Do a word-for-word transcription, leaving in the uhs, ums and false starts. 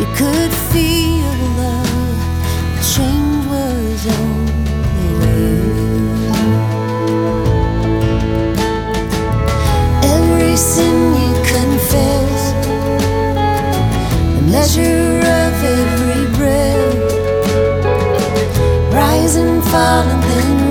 could feel the love. The change was only you. Every sin you confess, the measure of every breath, rise and fall and then